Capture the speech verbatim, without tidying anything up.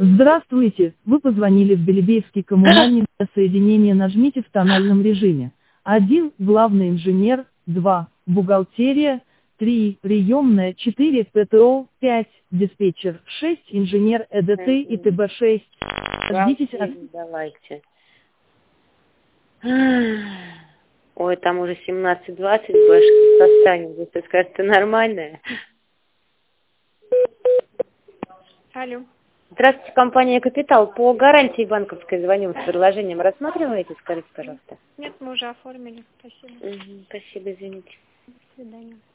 Здравствуйте, вы позвонили в Белебеевский коммунальный. Для соединения нажмите в тональном режиме. один. Главный инженер. два. Бухгалтерия. три. Приемная. четыре. ПТО. пять. Диспетчер. шесть. Инженер ЭДТ и ТБ шесть. Ждите от... Давайте. Ой, там уже семнадцать двадцать, башки состанет. Если скажет, ты нормальная. Алло. Здравствуйте, компания «Капитал». По гарантии банковской звоню с предложением. Рассматриваете? Скажите, пожалуйста. Нет, мы уже оформили. Спасибо. Угу, спасибо, извините. До свидания.